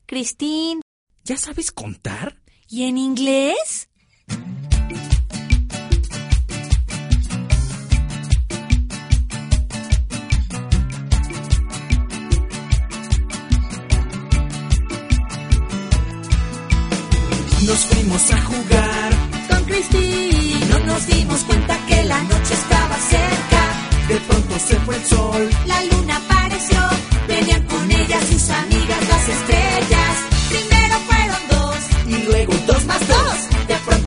Cristín. ¿Ya sabes contar? ¿Y en inglés? Nos fuimos a jugar Con Cristín. y no nos dimos cuenta que la noche estaba cerca. De pronto se fue el sol. La luna